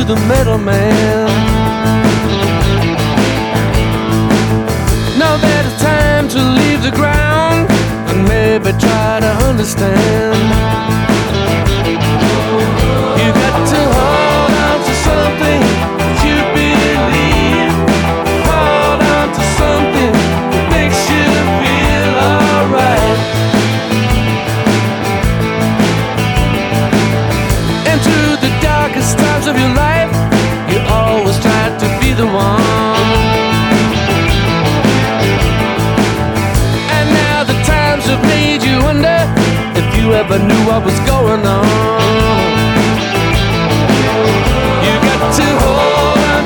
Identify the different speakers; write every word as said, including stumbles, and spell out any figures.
Speaker 1: the middleman. Now that it's time to leave the ground and maybe try to understand. You got to hold on to something that you believe. Hold on to something that makes you feel alright. And through the darkest times of your life, you always try to be the one. And now the times have made you wonder if you ever knew what was going on.